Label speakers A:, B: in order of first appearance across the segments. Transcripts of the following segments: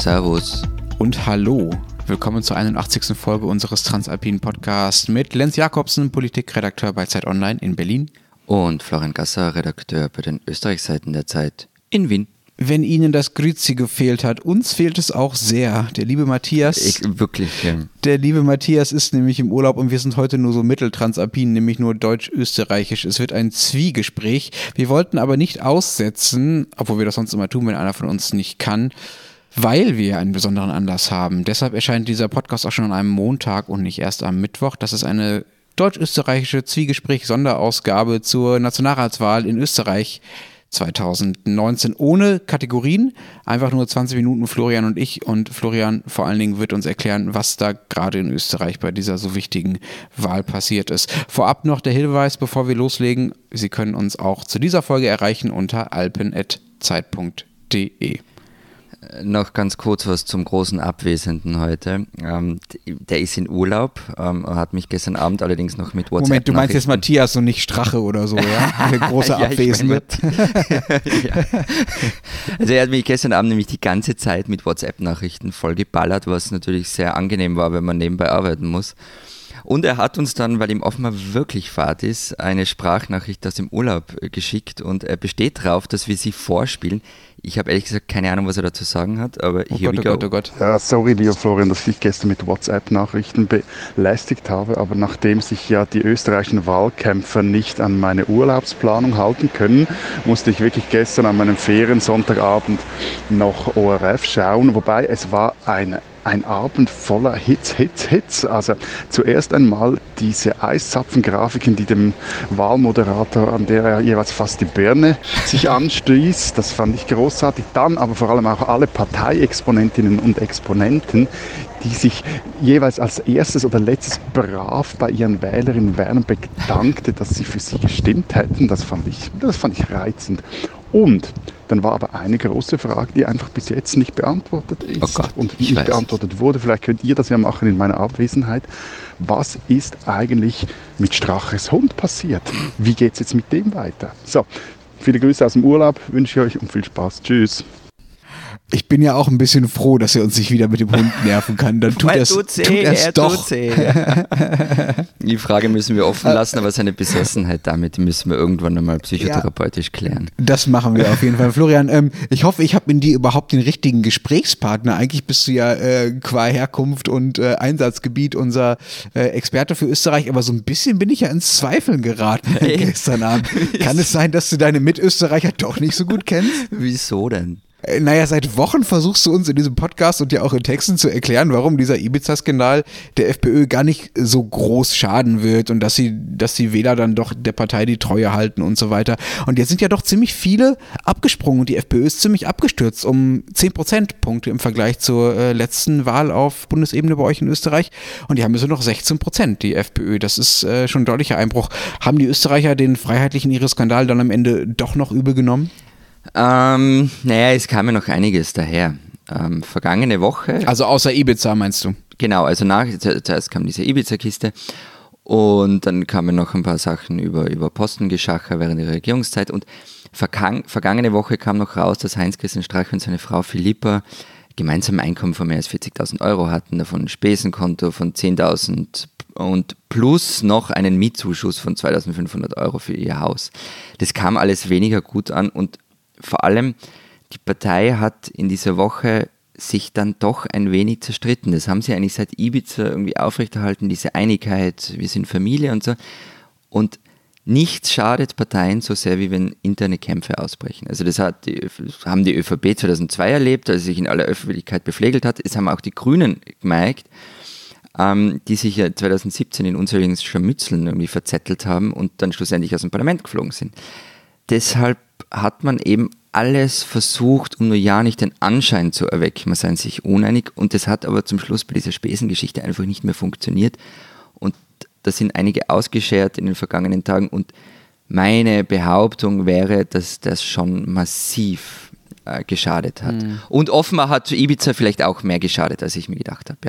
A: Servus.
B: Und hallo. Willkommen zur 81. Folge unseres Transalpinen Podcasts mit Lenz Jakobsen, Politikredakteur bei Zeit Online in Berlin.
A: Und Florian Gasser, Redakteur bei den Österreichseiten der Zeit in Wien.
B: Wenn Ihnen das Grüezi gefehlt hat, uns fehlt es auch sehr. Der liebe Matthias.
A: Wirklich, ja.
B: Der liebe Matthias ist nämlich im Urlaub und wir sind heute nur so mitteltransalpin, nämlich nur deutsch-österreichisch. Es wird ein Zwiegespräch. Wir wollten aber nicht aussetzen, obwohl wir das sonst immer tun, wenn einer von uns nicht kann, weil wir einen besonderen Anlass haben. Deshalb erscheint dieser Podcast auch schon an einem Montag und nicht erst am Mittwoch. Das ist eine deutsch-österreichische Zwiegespräch-Sonderausgabe zur Nationalratswahl in Österreich 2019 ohne Kategorien, einfach nur 20 Minuten Florian und ich, und Florian vor allen Dingen wird uns erklären, was da gerade in Österreich bei dieser so wichtigen Wahl passiert ist. Vorab noch der Hinweis, bevor wir loslegen, Sie können uns auch zu dieser Folge erreichen unter alpen@zeit.de.
A: Noch ganz kurz was zum großen Abwesenden heute. Der ist in Urlaub, hat mich gestern Abend allerdings noch mit WhatsApp.
B: Moment, du meinst jetzt Matthias und nicht Strache oder so, ja? Der große Abwesende.
A: Ja. Also er hat mich gestern Abend nämlich die ganze Zeit mit WhatsApp-Nachrichten vollgeballert, was natürlich sehr angenehm war, wenn man nebenbei arbeiten muss. Und er hat uns dann, weil ihm offenbar wirklich Fahrt ist, eine Sprachnachricht aus dem Urlaub geschickt und er besteht darauf, dass wir sie vorspielen. Ich habe ehrlich gesagt keine Ahnung, was er dazu sagen hat, aber here we go.
B: Oh Gott.
C: Ja, sorry, lieber Florian, dass ich dich gestern mit WhatsApp-Nachrichten belästigt habe, aber nachdem sich ja die österreichischen Wahlkämpfer nicht an meine Urlaubsplanung halten können, musste ich wirklich gestern an meinem Feriensonntagabend noch ORF schauen, wobei es war ein Abend voller Hits. Also zuerst einmal diese Eiszapfengrafiken, die dem Wahlmoderator, an der er jeweils fast die Birne sich anstieß. Das fand ich großartig. Dann aber vor allem auch alle Parteiexponentinnen und Exponenten, die sich jeweils als erstes oder letztes brav bei ihren Wählerinnen und Wählern bedankte, dass sie für sie gestimmt hätten. Das fand ich reizend. Und dann war aber eine große Frage, die einfach bis jetzt nicht beantwortet ist.
A: Oh Gott,
C: und nicht beantwortet wurde. Vielleicht könnt ihr das ja machen in meiner Abwesenheit. Was ist eigentlich mit Straches Hund passiert? Wie geht es jetzt mit dem weiter? So, viele Grüße aus dem Urlaub wünsche ich euch und viel Spaß. Tschüss.
B: Ich bin ja auch ein bisschen froh, dass er uns nicht wieder mit dem Hund nerven kann. Dann tut er es doch.
A: Die Frage müssen wir offen lassen, aber seine Besessenheit damit, die müssen wir irgendwann einmal psychotherapeutisch klären.
B: Das machen wir auf jeden Fall. Florian, ich hoffe, ich habe in dir überhaupt den richtigen Gesprächspartner. Eigentlich bist du ja qua Herkunft und Einsatzgebiet unser Experte für Österreich, aber so ein bisschen bin ich ja ins Zweifeln geraten gestern Abend. Kann es sein, dass du deine Mitösterreicher doch nicht so gut kennst?
A: Wieso denn?
B: Naja, seit Wochen versuchst du uns in diesem Podcast und ja auch in Texten zu erklären, warum dieser Ibiza-Skandal der FPÖ gar nicht so groß schaden wird und dass die Wähler dann doch der Partei die Treue halten und so weiter. Und jetzt sind ja doch ziemlich viele abgesprungen und die FPÖ ist ziemlich abgestürzt um 10 Prozentpunkte im Vergleich zur letzten Wahl auf Bundesebene bei euch in Österreich. Und die haben jetzt nur noch 16%, die FPÖ. Das ist schon ein deutlicher Einbruch. Haben die Österreicher den freiheitlichen Skandal dann am Ende doch noch übel genommen?
A: Naja, es kam ja noch einiges daher. Vergangene Woche.
B: Also außer Ibiza meinst du?
A: Genau, also zuerst kam diese Ibiza-Kiste und dann kamen noch ein paar Sachen über Postengeschacher während der Regierungszeit und vergangene Woche kam noch raus, dass Heinz-Christian Strache und seine Frau Philippa gemeinsam ein Einkommen von mehr als 40.000 Euro hatten, davon ein Spesenkonto von 10.000 und plus noch einen Mietzuschuss von 2.500 Euro für ihr Haus. Das kam alles weniger gut an und vor allem, die Partei hat in dieser Woche sich dann doch ein wenig zerstritten. Das haben sie eigentlich seit Ibiza irgendwie aufrechterhalten, diese Einigkeit, wir sind Familie und so. Und nichts schadet Parteien so sehr, wie wenn interne Kämpfe ausbrechen. Also das haben die ÖVP 2002 erlebt, als sie sich in aller Öffentlichkeit beflegelt hat. Es haben auch die Grünen gemerkt, die sich ja 2017 in unzähligen Scharmützeln irgendwie verzettelt haben und dann schlussendlich aus dem Parlament geflogen sind. Deshalb hat man eben alles versucht, um nur ja nicht den Anschein zu erwecken, man sei sich uneinig und das hat aber zum Schluss bei dieser Spesengeschichte einfach nicht mehr funktioniert und da sind einige ausgeschert in den vergangenen Tagen und meine Behauptung wäre, dass das schon massiv geschadet hat. Und offenbar hat Ibiza vielleicht auch mehr geschadet, als ich mir gedacht habe, ja.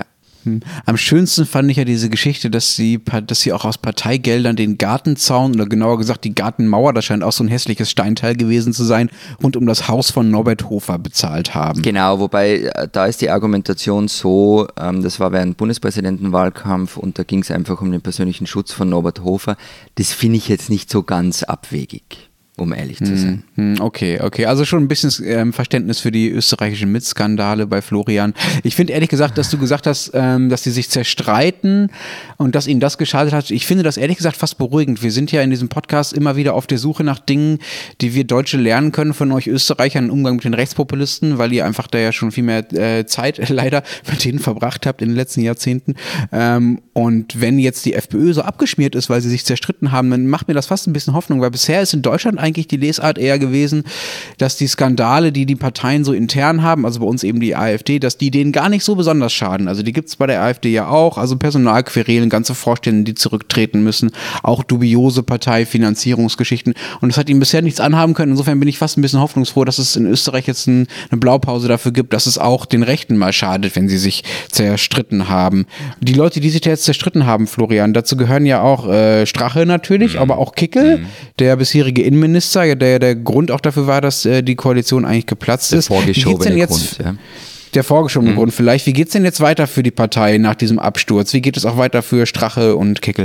B: Am schönsten fand ich ja diese Geschichte, dass sie auch aus Parteigeldern den Gartenzaun oder genauer gesagt die Gartenmauer, das scheint auch so ein hässliches Steinteil gewesen zu sein, rund um das Haus von Norbert Hofer bezahlt haben.
A: Genau, wobei da ist die Argumentation so, das war während Bundespräsidentenwahlkampf und da ging es einfach um den persönlichen Schutz von Norbert Hofer. Das finde ich jetzt nicht so ganz abwegig, um ehrlich zu sein.
B: Okay. Also schon ein bisschen Verständnis für die österreichischen Mitskandale bei Florian. Ich finde ehrlich gesagt, dass du gesagt hast, dass sie sich zerstreiten und dass ihnen das geschadet hat. Ich finde das ehrlich gesagt fast beruhigend. Wir sind ja in diesem Podcast immer wieder auf der Suche nach Dingen, die wir Deutsche lernen können von euch Österreichern im Umgang mit den Rechtspopulisten, weil ihr einfach da ja schon viel mehr Zeit leider mit denen verbracht habt in den letzten Jahrzehnten. Und wenn jetzt die FPÖ so abgeschmiert ist, weil sie sich zerstritten haben, dann macht mir das fast ein bisschen Hoffnung, weil bisher ist in Deutschland eigentlich die Lesart eher gewesen, dass die Skandale, die Parteien so intern haben, also bei uns eben die AfD, dass die denen gar nicht so besonders schaden. Also die gibt es bei der AfD ja auch, also Personalquerelen, ganze Vorstände, die zurücktreten müssen, auch dubiose Parteifinanzierungsgeschichten und das hat ihnen bisher nichts anhaben können. Insofern bin ich fast ein bisschen hoffnungsfroh, dass es in Österreich jetzt eine Blaupause dafür gibt, dass es auch den Rechten mal schadet, wenn sie sich zerstritten haben. Die Leute, die sich da jetzt zerstritten haben, Florian, dazu gehören ja auch Strache natürlich, aber auch Kickl, der bisherige Innenminister, der Grund auch dafür war, dass die Koalition eigentlich geplatzt ist.
A: Der vorgeschobene Grund, ja.
B: Der vorgeschobene Grund vielleicht. Wie geht es denn jetzt weiter für die Partei nach diesem Absturz? Wie geht es auch weiter für Strache und Kickl?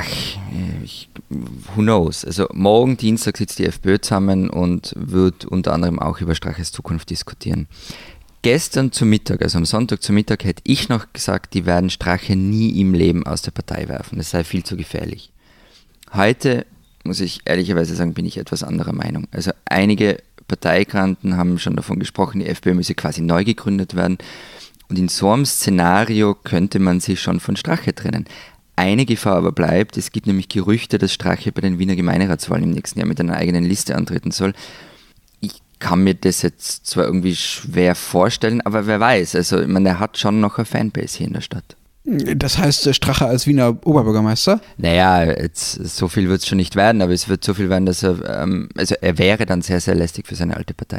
A: Who knows? Also morgen Dienstag sitzt die FPÖ zusammen und wird unter anderem auch über Straches Zukunft diskutieren. Gestern zu Mittag, also am Sonntag zu Mittag, hätte ich noch gesagt, die werden Strache nie im Leben aus der Partei werfen. Das sei viel zu gefährlich. Heute, muss ich ehrlicherweise sagen, bin ich etwas anderer Meinung. Also einige Parteigranten haben schon davon gesprochen, die FPÖ müsse quasi neu gegründet werden. Und in so einem Szenario könnte man sich schon von Strache trennen. Eine Gefahr aber bleibt, es gibt nämlich Gerüchte, dass Strache bei den Wiener Gemeinderatswahlen im nächsten Jahr mit einer eigenen Liste antreten soll. Ich kann mir das jetzt zwar irgendwie schwer vorstellen, aber wer weiß. Also ich meine, er hat schon noch eine Fanbase hier in der Stadt.
B: Das heißt, Strache als Wiener Oberbürgermeister?
A: Naja, jetzt, so viel wird es schon nicht werden, aber es wird so viel werden, dass er wäre dann sehr, sehr lästig für seine alte Partei.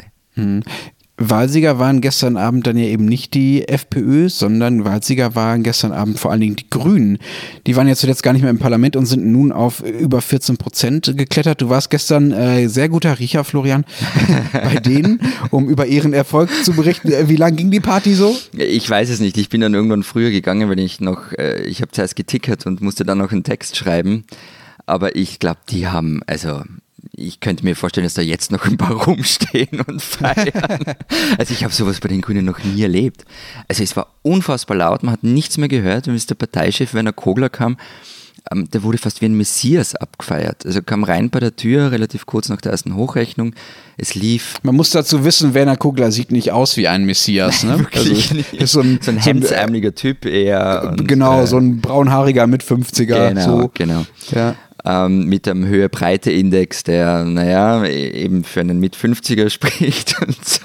B: Wahlsieger waren gestern Abend dann ja eben nicht die FPÖ, sondern Wahlsieger waren gestern Abend vor allen Dingen die Grünen. Die waren ja zuletzt gar nicht mehr im Parlament und sind nun auf über 14% geklettert. Du warst gestern sehr guter Riecher, Florian, bei denen, um über ihren Erfolg zu berichten. Wie lang ging die Party so?
A: Ich weiß es nicht. Ich bin dann irgendwann früher gegangen, weil ich habe zuerst getickert und musste dann noch einen Text schreiben. Aber ich glaube, die haben, ich könnte mir vorstellen, dass da jetzt noch ein paar rumstehen und feiern. Also ich habe sowas bei den Grünen noch nie erlebt. Also es war unfassbar laut, man hat nichts mehr gehört. Und als der Parteichef Werner Kogler kam, der wurde fast wie ein Messias abgefeiert. Also kam rein bei der Tür, relativ kurz nach der ersten Hochrechnung. Es lief...
B: Man muss dazu wissen, Werner Kogler sieht nicht aus wie ein Messias. Ne?
A: Wirklich nicht. Ist so ein hemdsärmeliger Typ eher. Und,
B: genau, so ein braunhaariger Mit-50er.
A: Genau.
B: Ja.
A: Mit einem Höhe-Breite-Index, der, eben für einen Mit-50er spricht und so.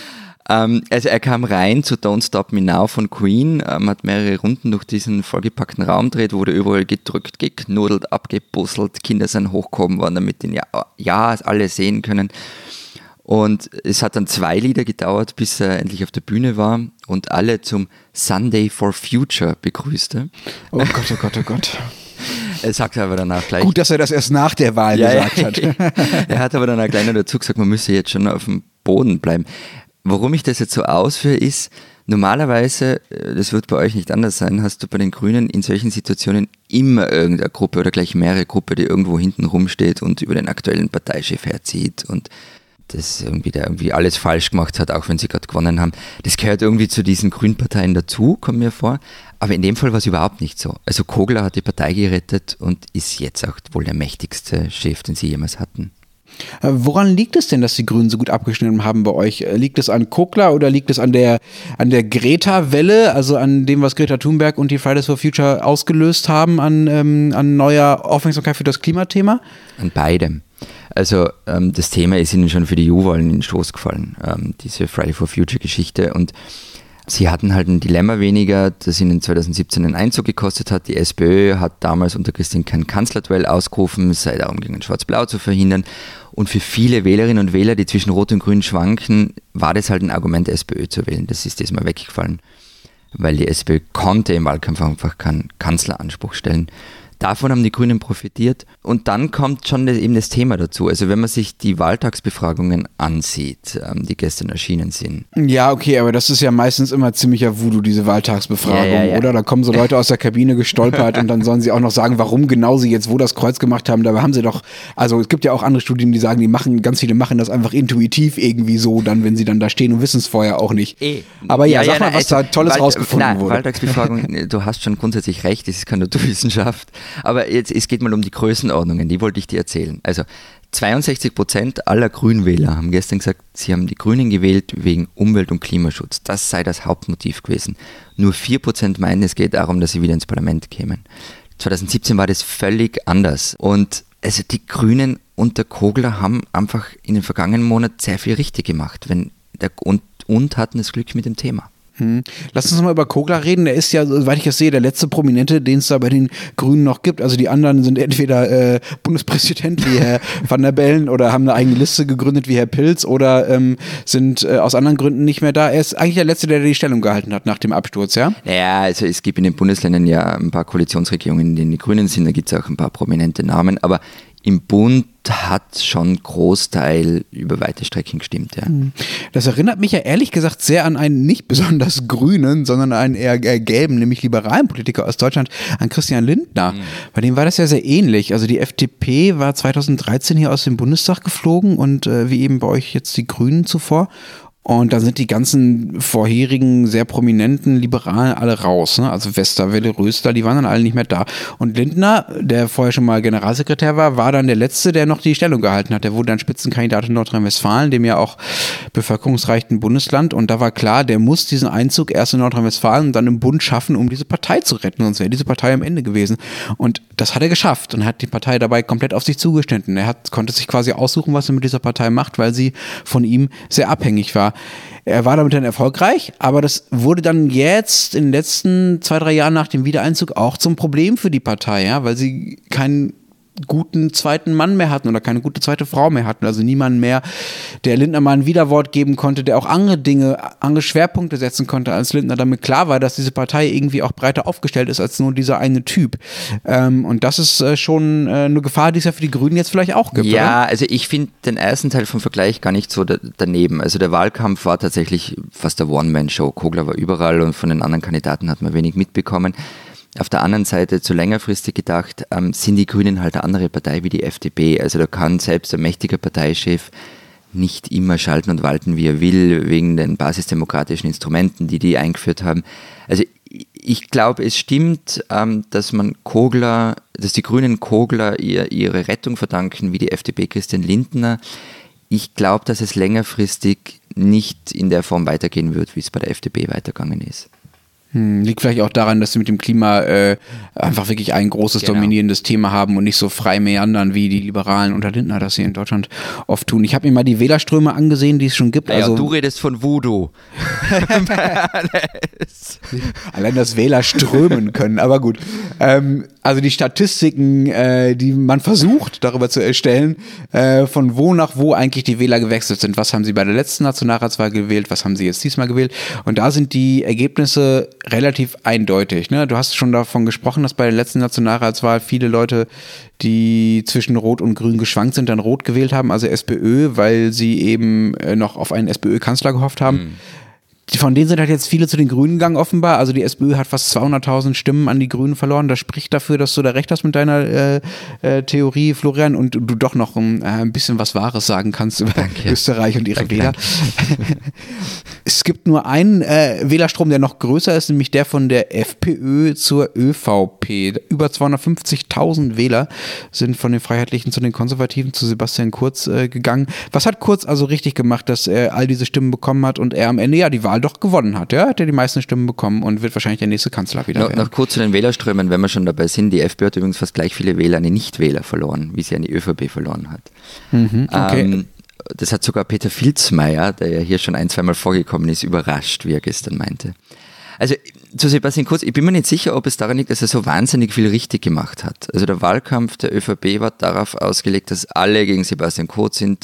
A: Also er kam rein zu Don't Stop Me Now von Queen, hat mehrere Runden durch diesen vollgepackten Raum gedreht, wurde überall gedrückt, geknuddelt, abgebusselt, Kinder sind hochgehoben worden, damit den alle sehen können. Und es hat dann 2 Lieder gedauert, bis er endlich auf der Bühne war und alle zum Sunday for Future begrüßte.
B: Oh Gott, oh Gott, oh Gott.
A: Er sagt aber danach gleich...
B: Gut, dass er das erst nach der Wahl gesagt hat.
A: Er hat aber dann auch gleich noch dazu gesagt, man müsse jetzt schon auf dem Boden bleiben. Warum ich das jetzt so ausführe, ist, normalerweise, das wird bei euch nicht anders sein, hast du bei den Grünen in solchen Situationen immer irgendeine Gruppe oder gleich mehrere Gruppe, die irgendwo hinten rumsteht und über den aktuellen Parteichef herzieht und das irgendwie alles falsch gemacht hat, auch wenn sie gerade gewonnen haben. Das gehört irgendwie zu diesen Grünparteien dazu, kommt mir vor. Aber in dem Fall war es überhaupt nicht so. Also Kogler hat die Partei gerettet und ist jetzt auch wohl der mächtigste Chef, den sie jemals hatten.
B: Woran liegt es denn, dass die Grünen so gut abgeschnitten haben bei euch? Liegt es an Kogler oder liegt es an der Greta-Welle, also an dem, was Greta Thunberg und die Fridays for Future ausgelöst haben, an neuer Aufmerksamkeit für das Klimathema?
A: An beidem. Also das Thema ist ihnen schon für die EU-Wahlen in den Schoß gefallen, diese Friday for Future Geschichte, und sie hatten halt ein Dilemma weniger, das ihnen 2017 einen Einzug gekostet hat. Die SPÖ hat damals unter Christine kein Kanzlerduell ausgerufen, es sei darum gegangen, Schwarz-Blau zu verhindern. Und für viele Wählerinnen und Wähler, die zwischen Rot und Grün schwanken, war das halt ein Argument, SPÖ zu wählen. Das ist diesmal weggefallen. weil die SPÖ konnte im Wahlkampf einfach keinen Kanzleranspruch stellen. Davon haben die Grünen profitiert und dann kommt schon eben das Thema dazu. Also wenn man sich die Wahltagsbefragungen ansieht, die gestern erschienen sind.
B: Ja, okay, aber das ist ja meistens immer ziemlicher Voodoo, diese Wahltagsbefragung,
A: ja.
B: oder? Da kommen so Leute aus der Kabine gestolpert und dann sollen sie auch noch sagen, warum genau sie jetzt wo das Kreuz gemacht haben. Dabei haben sie doch, also es gibt ja auch andere Studien, die sagen, ganz viele machen das einfach intuitiv irgendwie so, dann wenn sie dann da stehen und wissen es vorher auch nicht. Aber sag mal, was da Tolles rausgefunden wurde.
A: Wahltagsbefragung, du hast schon grundsätzlich recht, das ist keine Naturwissenschaft. Aber jetzt, es geht mal um die Größenordnungen, die wollte ich dir erzählen. Also 62% aller Grünwähler haben gestern gesagt, sie haben die Grünen gewählt wegen Umwelt- und Klimaschutz. Das sei das Hauptmotiv gewesen. Nur 4% meinen, es geht darum, dass sie wieder ins Parlament kämen. 2017 war das völlig anders. Und also die Grünen unter Kogler haben einfach in den vergangenen Monaten sehr viel richtig gemacht und hatten das Glück mit dem Thema.
B: Lass uns mal über Kogler reden. Der ist ja, soweit ich das sehe, der letzte Prominente, den es da bei den Grünen noch gibt. Also die anderen sind entweder Bundespräsident wie Herr Van der Bellen oder haben eine eigene Liste gegründet wie Herr Pilz oder sind aus anderen Gründen nicht mehr da. Er ist eigentlich der Letzte, der die Stellung gehalten hat nach dem Absturz, ja?
A: Naja, also es gibt in den Bundesländern ja ein paar Koalitionsregierungen, in denen die Grünen sind. Da gibt es auch ein paar prominente Namen. Aber im Bund hat schon Großteil über weite Strecken gestimmt, ja.
B: Das erinnert mich ja ehrlich gesagt sehr an einen nicht besonders grünen, sondern einen eher gelben, nämlich liberalen Politiker aus Deutschland, an Christian Lindner. Bei dem war das ja sehr ähnlich. Also die FDP war 2013 hier aus dem Bundestag geflogen und wie eben bei euch jetzt die Grünen zuvor. Und da sind die ganzen vorherigen, sehr prominenten Liberalen alle raus. Ne? Also Westerwelle, Rösler, die waren dann alle nicht mehr da. Und Lindner, der vorher schon mal Generalsekretär war dann der Letzte, der noch die Stellung gehalten hat. Der wurde dann Spitzenkandidat in Nordrhein-Westfalen, dem ja auch bevölkerungsreichen Bundesland. Und da war klar, der muss diesen Einzug erst in Nordrhein-Westfalen und dann im Bund schaffen, um diese Partei zu retten. Sonst wäre diese Partei am Ende gewesen. Und das hat er geschafft und hat die Partei dabei komplett auf sich zugestanden. Konnte sich quasi aussuchen, was er mit dieser Partei macht, weil sie von ihm sehr abhängig war. Er war damit dann erfolgreich, aber das wurde dann jetzt in den letzten 2-3 Jahren nach dem Wiedereinzug auch zum Problem für die Partei, ja, weil sie keinen guten zweiten Mann mehr hatten oder keine gute zweite Frau mehr hatten, also niemanden mehr, der Lindner mal ein Widerwort geben konnte, der auch andere Dinge, andere Schwerpunkte setzen konnte, als Lindner damit klar war, dass diese Partei irgendwie auch breiter aufgestellt ist als nur dieser eine Typ. Und das ist schon eine Gefahr, die es ja für die Grünen jetzt vielleicht auch gibt.
A: Ja,
B: oder?
A: also ich finde den ersten Teil vom Vergleich gar nicht so daneben. Also der Wahlkampf war tatsächlich fast eine One-Man-Show. Kogler war überall und von den anderen Kandidaten hat man wenig mitbekommen. Auf der anderen Seite, zu längerfristig gedacht, sind die Grünen halt eine andere Partei wie die FDP. Also da kann selbst ein mächtiger Parteichef nicht immer schalten und walten, wie er will, wegen den basisdemokratischen Instrumenten, die eingeführt haben. Also ich glaube, es stimmt, dass die Grünen Kogler ihre Rettung verdanken, wie die FDP Christian Lindner. Ich glaube, dass es längerfristig nicht in der Form weitergehen wird, wie es bei der FDP weitergegangen ist.
B: Liegt vielleicht auch daran, dass sie mit dem Klima einfach wirklich ein großes, dominierendes Thema haben und nicht so frei meandern, wie die Liberalen unter Lindner das hier in Deutschland oft tun. Ich habe mir mal die Wählerströme angesehen, die es schon gibt.
A: Naja,
B: also,
A: du redest von Voodoo.
B: Allein das Wähler strömen können, aber gut. Also die Statistiken, die man versucht darüber zu erstellen, von wo nach wo eigentlich die Wähler gewechselt sind. Was haben sie bei der letzten Nationalratswahl gewählt, was haben sie jetzt diesmal gewählt? Und da sind die Ergebnisse relativ eindeutig. Ne? Du hast schon davon gesprochen, dass bei der letzten Nationalratswahl viele Leute, die zwischen Rot und Grün geschwankt sind, dann Rot gewählt haben, also SPÖ, weil sie eben noch auf einen SPÖ-Kanzler gehofft haben. Von denen sind halt jetzt viele zu den Grünen gegangen offenbar. Also die SPÖ hat fast 200.000 Stimmen an die Grünen verloren. Das spricht dafür, dass du da recht hast mit deiner Theorie, Florian, und du doch noch ein bisschen was Wahres sagen kannst über Österreich und ihre Wähler. Es gibt nur einen Wählerstrom, der noch größer ist, nämlich der von der FPÖ zur ÖVP. Über 250.000 Wähler sind von den Freiheitlichen zu den Konservativen, zu Sebastian Kurz gegangen. Was hat Kurz also richtig gemacht, dass er all diese Stimmen bekommen hat und er am Ende ja die Wahl doch gewonnen hat? Ja, hat er die meisten Stimmen bekommen und wird wahrscheinlich der nächste Kanzler wieder werden.
A: Noch kurz zu den Wählerströmen, wenn wir schon dabei sind. Die FPÖ hat übrigens fast gleich viele Wähler an die Nichtwähler verloren, wie sie an die ÖVP verloren hat.
B: Okay.
A: Das hat sogar Peter Filzmeier, der ja hier schon 1-2 Mal vorgekommen ist, überrascht, wie er gestern meinte. Also zu Sebastian Kurz, ich bin mir nicht sicher, ob es daran liegt, dass er so wahnsinnig viel richtig gemacht hat. Also der Wahlkampf der ÖVP war darauf ausgelegt, dass alle gegen Sebastian Kurz sind,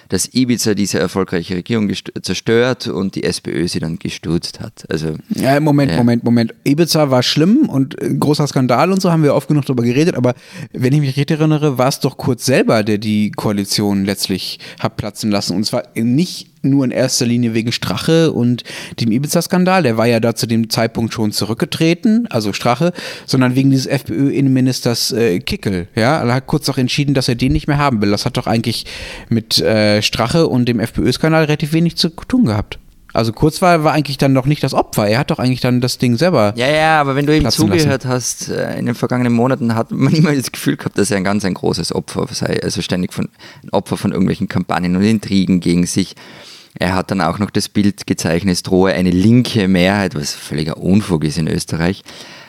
A: dass Ibiza diese erfolgreiche Regierung zerstört und die SPÖ sie dann gestürzt hat. Also,
B: ja, Moment. Ibiza war schlimm und ein großer Skandal und so, haben wir oft genug darüber geredet, aber wenn ich mich richtig erinnere, war es doch Kurz selber, der die Koalition letztlich hat platzen lassen, und zwar nicht nur in erster Linie wegen Strache und dem Ibiza-Skandal, der war ja da zu dem Zeitpunkt schon zurückgetreten, also Strache, sondern wegen dieses FPÖ-Innenministers Kickl, ja, er hat Kurz auch entschieden, dass er den nicht mehr haben will. Das hat doch eigentlich mit Strache und dem FPÖ-Skandal relativ wenig zu tun gehabt. Also Kurz war eigentlich dann noch nicht das Opfer, er hat doch eigentlich dann das Ding selber
A: Ja, aber wenn du ihm zugehört
B: lassen.
A: hast, in den vergangenen Monaten hat man immer das Gefühl gehabt, dass er ein großes Opfer sei, also ständig ein Opfer von irgendwelchen Kampagnen und Intrigen gegen sich. Er hat dann auch noch das Bild gezeichnet, es drohe eine linke Mehrheit, was völliger Unfug ist in Österreich.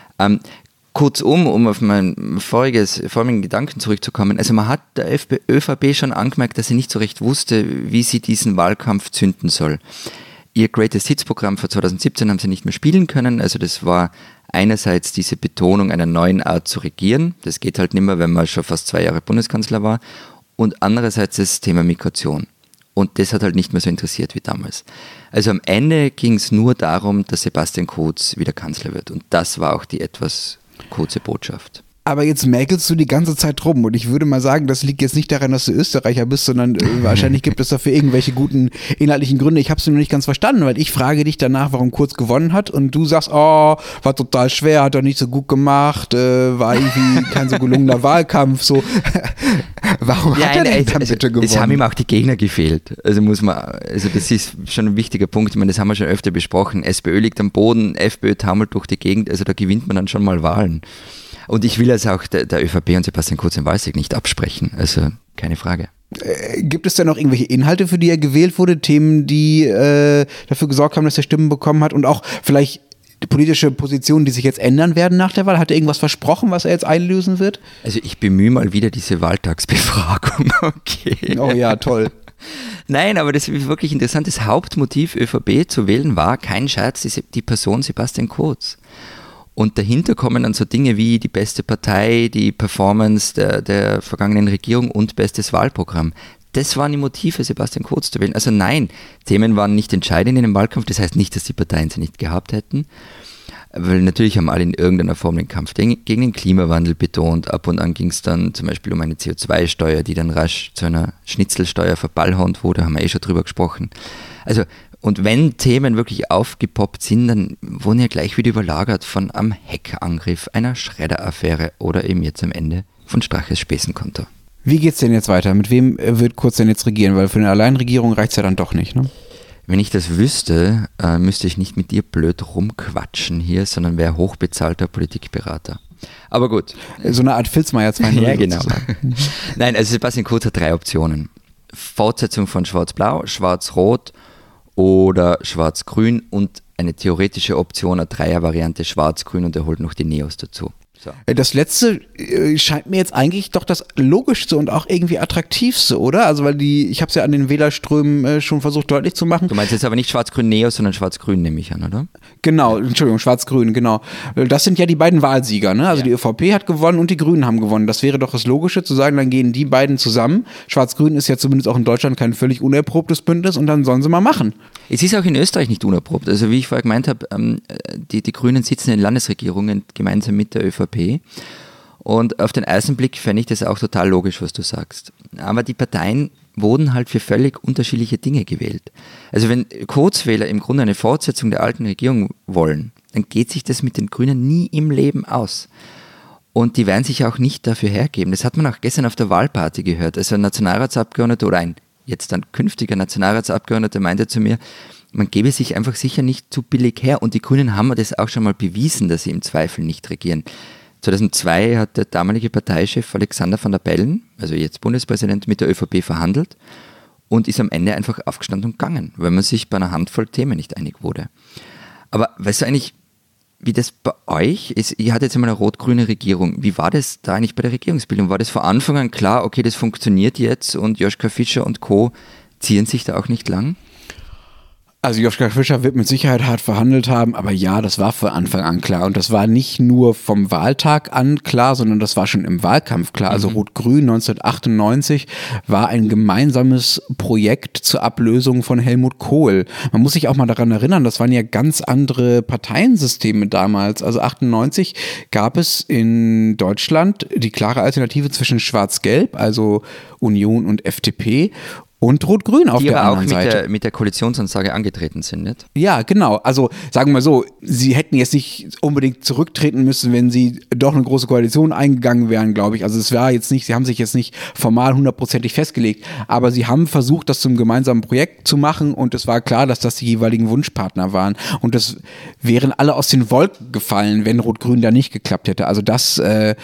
A: Kurzum, um auf meinen vorigen Gedanken zurückzukommen, also man hat der ÖVP schon angemerkt, dass sie nicht so recht wusste, wie sie diesen Wahlkampf zünden soll. Ihr Greatest Hits Programm für 2017 haben sie nicht mehr spielen können, also das war einerseits diese Betonung einer neuen Art zu regieren, das geht halt nicht mehr, wenn man schon fast 2 Jahre Bundeskanzler war, und andererseits das Thema Migration. Und das hat halt nicht mehr so interessiert wie damals. Also am Ende ging es nur darum, dass Sebastian Kurz wieder Kanzler wird. Und das war auch die etwas kurze Botschaft.
B: Aber jetzt mäkelst du die ganze Zeit rum und ich würde mal sagen, das liegt jetzt nicht daran, dass du Österreicher bist, sondern wahrscheinlich gibt es dafür irgendwelche guten inhaltlichen Gründe. Ich habe es nur nicht ganz verstanden, weil ich frage dich danach, warum Kurz gewonnen hat und du sagst, oh, war total schwer, hat er nicht so gut gemacht, war irgendwie kein so gelungener Wahlkampf, so. Warum hat er denn dann bitte gewonnen?
A: Es haben ihm auch die Gegner gefehlt. Also das ist schon ein wichtiger Punkt. Ich meine, das haben wir schon öfter besprochen. SPÖ liegt am Boden, FPÖ taumelt durch die Gegend, also da gewinnt man dann schon mal Wahlen. Und ich will es auch der ÖVP und Sebastian Kurz im Wahlsieg nicht absprechen. Also keine Frage.
B: Gibt es denn noch irgendwelche Inhalte, für die er gewählt wurde? Themen, die dafür gesorgt haben, dass er Stimmen bekommen hat? Und auch vielleicht politische Positionen, die sich jetzt ändern werden nach der Wahl? Hat er irgendwas versprochen, was er jetzt einlösen wird?
A: Also ich bemühe mal wieder diese Wahltagsbefragung. Okay.
B: Oh ja, toll.
A: Nein, aber das ist wirklich interessant. Das Hauptmotiv ÖVP zu wählen war, kein Scherz, die Person Sebastian Kurz. Und dahinter kommen dann so Dinge wie die beste Partei, die Performance der vergangenen Regierung und bestes Wahlprogramm. Das waren die Motive, Sebastian Kurz zu wählen. Also nein, Themen waren nicht entscheidend in dem Wahlkampf. Das heißt nicht, dass die Parteien sie nicht gehabt hätten. Weil natürlich haben alle in irgendeiner Form den Kampf gegen den Klimawandel betont. Ab und an ging es dann zum Beispiel um eine CO2-Steuer, die dann rasch zu einer Schnitzelsteuer verballhornt wurde. Haben wir schon drüber gesprochen. Also und wenn Themen wirklich aufgepoppt sind, dann wurden ja gleich wieder überlagert von einem Hackerangriff, einer Schredder-Affäre oder eben jetzt am Ende von Straches Spesenkonto.
B: Wie geht's denn jetzt weiter? Mit wem wird Kurz denn jetzt regieren? Weil für eine Alleinregierung reicht's ja dann doch nicht, ne?
A: Wenn ich das wüsste, müsste ich nicht mit dir blöd rumquatschen hier, sondern wäre hochbezahlter Politikberater. Aber gut.
B: So eine Art Filzmeier 2.0.
A: Ja, genau. Nein, also Sebastian Kurz hat 3 Optionen. Fortsetzung von Schwarz-Blau, Schwarz-Rot oder Schwarz-Grün und eine theoretische Option, eine Dreier-Variante Schwarz-Grün und er holt noch die Neos dazu. So.
B: Das letzte scheint mir jetzt eigentlich doch das logischste und auch irgendwie attraktivste, oder? Also weil ich habe es ja an den Wählerströmen schon versucht deutlich zu machen.
A: Du meinst jetzt aber nicht Schwarz-Grün-Neos, sondern Schwarz-Grün nehme ich an, oder?
B: Genau, Entschuldigung, Schwarz-Grün, genau. Das sind ja die beiden Wahlsieger, ne? Also ja. Die ÖVP hat gewonnen und die Grünen haben gewonnen. Das wäre doch das Logische, zu sagen, dann gehen die beiden zusammen. Schwarz-Grün ist ja zumindest auch in Deutschland kein völlig unerprobtes Bündnis und dann sollen sie mal machen.
A: Es ist auch in Österreich nicht unerprobt. Also wie ich vorher gemeint habe, die Grünen sitzen in Landesregierungen gemeinsam mit der ÖVP. Und auf den ersten Blick fände ich das auch total logisch, was du sagst. Aber die Parteien wurden halt für völlig unterschiedliche Dinge gewählt. Also wenn Kurzwähler im Grunde eine Fortsetzung der alten Regierung wollen, dann geht sich das mit den Grünen nie im Leben aus. Und die werden sich auch nicht dafür hergeben. Das hat man auch gestern auf der Wahlparty gehört. Also ein Nationalratsabgeordneter oder ein jetzt dann künftiger Nationalratsabgeordneter meinte zu mir, man gebe sich einfach sicher nicht zu billig her. Und die Grünen haben das auch schon mal bewiesen, dass sie im Zweifel nicht regieren. 2002 hat der damalige Parteichef Alexander Van der Bellen, also jetzt Bundespräsident, mit der ÖVP verhandelt und ist am Ende einfach aufgestanden und gegangen, weil man sich bei einer Handvoll Themen nicht einig wurde. Aber weißt du eigentlich, wie das bei euch ist? Ihr hattet jetzt einmal eine rot-grüne Regierung. Wie war das da eigentlich bei der Regierungsbildung? War das von Anfang an klar, okay, das funktioniert jetzt und Joschka Fischer und Co. ziehen sich da auch nicht lang?
B: Also Joschka Fischer wird mit Sicherheit hart verhandelt haben, aber ja, das war von Anfang an klar. Und das war nicht nur vom Wahltag an klar, sondern das war schon im Wahlkampf klar. Also Rot-Grün 1998 war ein gemeinsames Projekt zur Ablösung von Helmut Kohl. Man muss sich auch mal daran erinnern, das waren ja ganz andere Parteiensysteme damals. Also 98 gab es in Deutschland die klare Alternative zwischen Schwarz-Gelb, also Union und FDP, und Rot-Grün auf der anderen Seite. Die aber
A: auch mit der Koalitionsansage angetreten sind, nicht?
B: Ja, genau. Also sagen wir mal so, sie hätten jetzt nicht unbedingt zurücktreten müssen, wenn sie doch eine große Koalition eingegangen wären, glaube ich. Also es war jetzt nicht, sie haben sich jetzt nicht formal 100%ig festgelegt, aber sie haben versucht, das zum gemeinsamen Projekt zu machen und es war klar, dass das die jeweiligen Wunschpartner waren. Und das wären alle aus den Wolken gefallen, wenn Rot-Grün da nicht geklappt hätte. Also das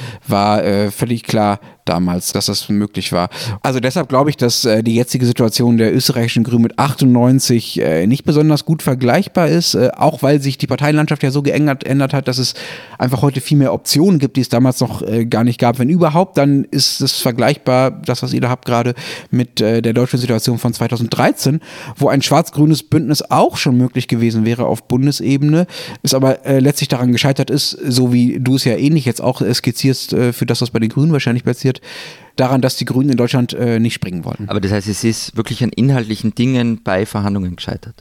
B: war völlig klar damals, dass das möglich war. Also deshalb glaube ich, dass die jetzige Situation der österreichischen Grünen mit 98 nicht besonders gut vergleichbar ist, auch weil sich die Parteienlandschaft ja so geändert hat, dass es einfach heute viel mehr Optionen gibt, die es damals noch gar nicht gab. Wenn überhaupt, dann ist es vergleichbar, das, was ihr da habt gerade, mit der deutschen Situation von 2013, wo ein schwarz-grünes Bündnis auch schon möglich gewesen wäre auf Bundesebene, es aber letztlich daran gescheitert ist, so wie du es ja ähnlich jetzt auch skizzierst für das, was bei den Grünen wahrscheinlich passiert, daran, dass die Grünen in Deutschland nicht springen wollten.
A: Aber das heißt, es ist wirklich an inhaltlichen Dingen bei Verhandlungen gescheitert?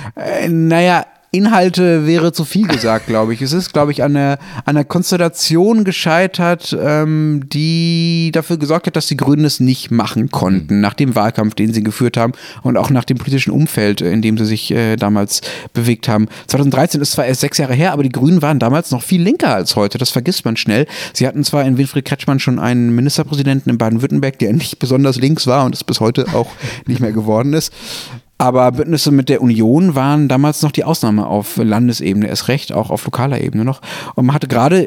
B: Naja, Inhalte wäre zu viel gesagt, glaube ich. Es ist, glaube ich, an einer Konstellation gescheitert, die dafür gesorgt hat, dass die Grünen es nicht machen konnten, nach dem Wahlkampf, den sie geführt haben und auch nach dem politischen Umfeld, in dem sie sich damals bewegt haben. 2013 ist zwar erst 6 Jahre her, aber die Grünen waren damals noch viel linker als heute. Das vergisst man schnell. Sie hatten zwar in Winfried Kretschmann schon einen Ministerpräsidenten in Baden-Württemberg, der nicht besonders links war und es bis heute auch nicht mehr geworden ist. Aber Bündnisse mit der Union waren damals noch die Ausnahme auf Landesebene, erst recht, auch auf lokaler Ebene noch. Und man hatte gerade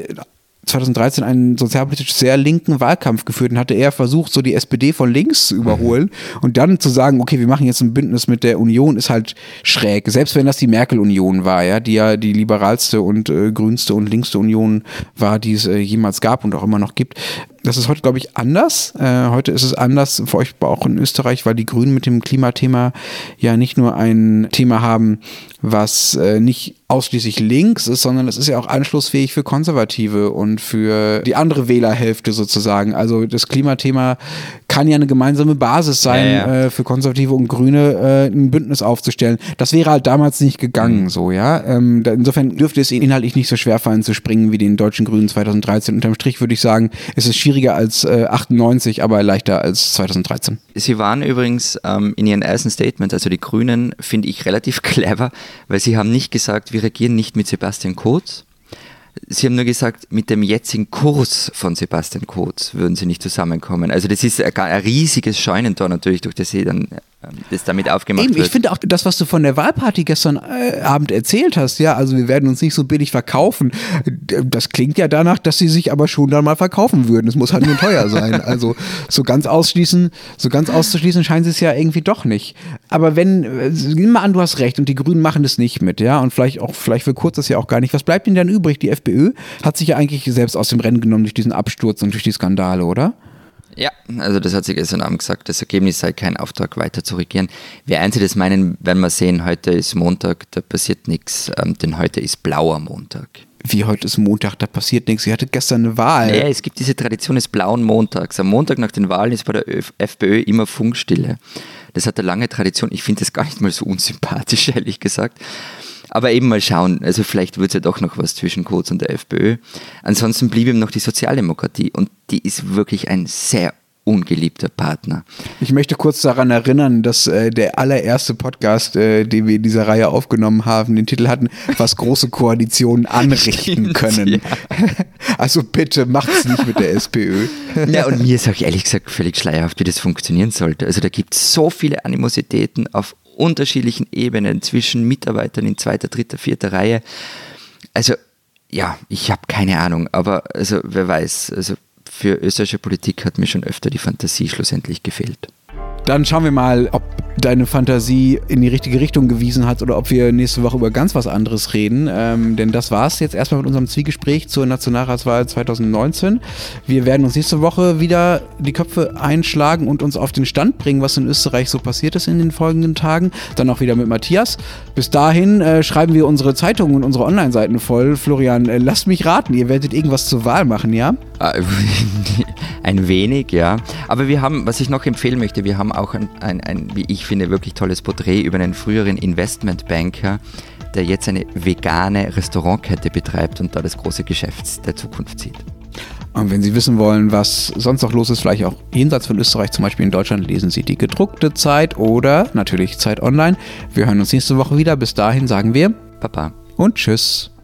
B: 2013 einen sozialpolitisch sehr linken Wahlkampf geführt und hatte eher versucht, so die SPD von links zu überholen und dann zu sagen, okay, wir machen jetzt ein Bündnis mit der Union, ist halt schräg. Selbst wenn das die Merkel-Union war, ja, die ja die liberalste und grünste und linkste Union war, die es jemals gab und auch immer noch gibt. Das ist heute, glaube ich, anders. Heute ist es anders, für euch auch in Österreich, weil die Grünen mit dem Klimathema ja nicht nur ein Thema haben, was nicht ausschließlich links ist, sondern es ist ja auch anschlussfähig für Konservative und für die andere Wählerhälfte sozusagen. Also das Klimathema kann ja eine gemeinsame Basis sein, für Konservative und Grüne ein Bündnis aufzustellen. Das wäre halt damals nicht gegangen, so, ja. Insofern dürfte es ihnen inhaltlich nicht so schwer fallen zu springen wie den deutschen Grünen 2013. Unterm Strich würde ich sagen, es ist schwieriger als 98, aber leichter als 2013.
A: Sie waren übrigens in Ihren ersten Statement, also die Grünen, finde ich relativ clever, weil sie haben nicht gesagt, wir regieren nicht mit Sebastian Kurz. Sie haben nur gesagt, mit dem jetzigen Kurs von Sebastian Kurz würden sie nicht zusammenkommen. Also das ist ein riesiges Scheunentor natürlich, durch das sie dann das damit aufgemacht wird.
B: Ich finde auch das, was du von der Wahlparty gestern Abend erzählt hast, ja, also wir werden uns nicht so billig verkaufen, das klingt ja danach, dass sie sich aber schon dann mal verkaufen würden. Es muss halt nur teuer sein. Also so ganz auszuschließen scheinen sie es ja irgendwie doch nicht. Aber nimm mal an, du hast recht und die Grünen machen das nicht mit, ja, und vielleicht für Kurz das ja auch gar nicht. Was bleibt ihnen dann übrig? Die FPÖ hat sich ja eigentlich selbst aus dem Rennen genommen durch diesen Absturz und durch die Skandale, oder?
A: Ja, also das hat sie gestern Abend gesagt, das Ergebnis sei kein Auftrag weiter zu regieren. Wie einzelne das meinen, werden wir sehen, heute ist Montag, da passiert nichts, denn heute ist blauer Montag.
B: Wie, heute ist Montag, da passiert nichts, sie hatte gestern eine Wahl.
A: Ja, es gibt diese Tradition des blauen Montags. Am Montag nach den Wahlen ist bei der FPÖ immer Funkstille. Das hat eine lange Tradition, ich finde das gar nicht mal so unsympathisch, ehrlich gesagt. Aber eben mal schauen, also vielleicht wird es ja doch noch was zwischen Kurz und der FPÖ. Ansonsten blieb ihm noch die Sozialdemokratie und die ist wirklich ein sehr ungeliebter Partner.
B: Ich möchte kurz daran erinnern, dass der allererste Podcast, den wir in dieser Reihe aufgenommen haben, den Titel hatten, was große Koalitionen anrichten können. Ja. Also bitte macht's nicht mit der SPÖ.
A: Ja, und mir ist auch ehrlich gesagt völlig schleierhaft, wie das funktionieren sollte. Also da gibt es so viele Animositäten auf unterschiedlichen Ebenen zwischen Mitarbeitern in 2., 3., 4. Reihe. Also ja, ich habe keine Ahnung, aber also wer weiß, also für österreichische Politik hat mir schon öfter die Fantasie schlussendlich gefehlt.
B: Dann schauen wir mal, ob deine Fantasie in die richtige Richtung gewiesen hat oder ob wir nächste Woche über ganz was anderes reden. Denn das war es jetzt erstmal mit unserem Zwiegespräch zur Nationalratswahl 2019. Wir werden uns nächste Woche wieder die Köpfe einschlagen und uns auf den Stand bringen, was in Österreich so passiert ist in den folgenden Tagen. Dann auch wieder mit Matthias. Bis dahin schreiben wir unsere Zeitungen und unsere Online-Seiten voll. Florian, lasst mich raten, ihr werdet irgendwas zur Wahl machen, ja?
A: Ein wenig, ja. Aber wir haben, was ich noch empfehlen möchte, wir haben auch ein, wie ich finde, wirklich tolles Porträt über einen früheren Investmentbanker, der jetzt eine vegane Restaurantkette betreibt und da das große Geschäft der Zukunft sieht.
B: Und wenn Sie wissen wollen, was sonst noch los ist, vielleicht auch jenseits von Österreich, zum Beispiel in Deutschland, lesen Sie die gedruckte Zeit oder natürlich Zeit Online. Wir hören uns nächste Woche wieder. Bis dahin sagen wir
A: Papa
B: und Tschüss.